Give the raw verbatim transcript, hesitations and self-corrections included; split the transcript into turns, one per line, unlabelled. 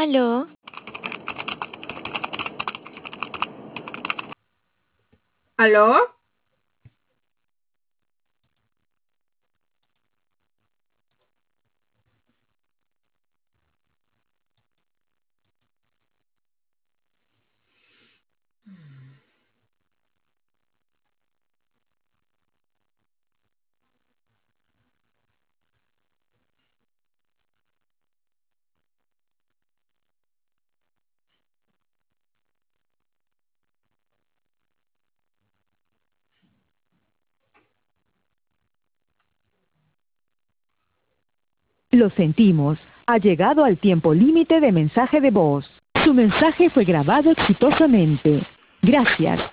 Aló,
¿Aló?
Lo sentimos, ha llegado al tiempo límite de mensaje de voz. Su mensaje fue grabado exitosamente. Gracias